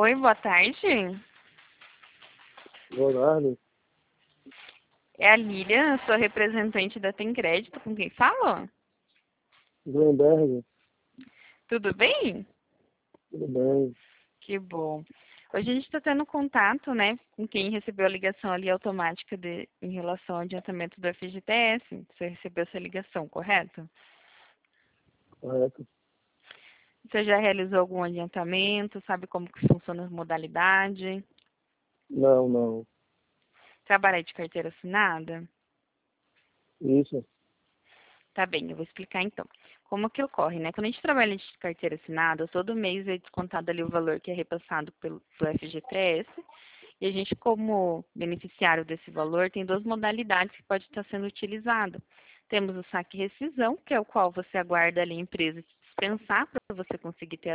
Oi, boa tarde. Boa tarde. É a Lilian, sua representante da Tem Crédito, com quem falo? Glenberg, Tudo bem? tudo bem? Que bom. Hoje a gente está tendo contato, né, com quem recebeu a ligação ali automática em relação ao adiantamento do FGTS. Você recebeu essa ligação, correto? Correto? Você já realizou algum adiantamento? Sabe como que funciona a modalidade? Não, não. Trabalha de carteira assinada? Isso. Tá bem, eu vou explicar então. Como que ocorre, né? Quando a gente trabalha de carteira assinada, todo mês é descontado ali o valor que é repassado pelo FGTS. E a gente, como beneficiário desse valor, tem duas modalidades que pode estar sendo utilizado. Temos o saque e rescisão, que é o qual você aguarda ali a empresa te dispensar para você conseguir ter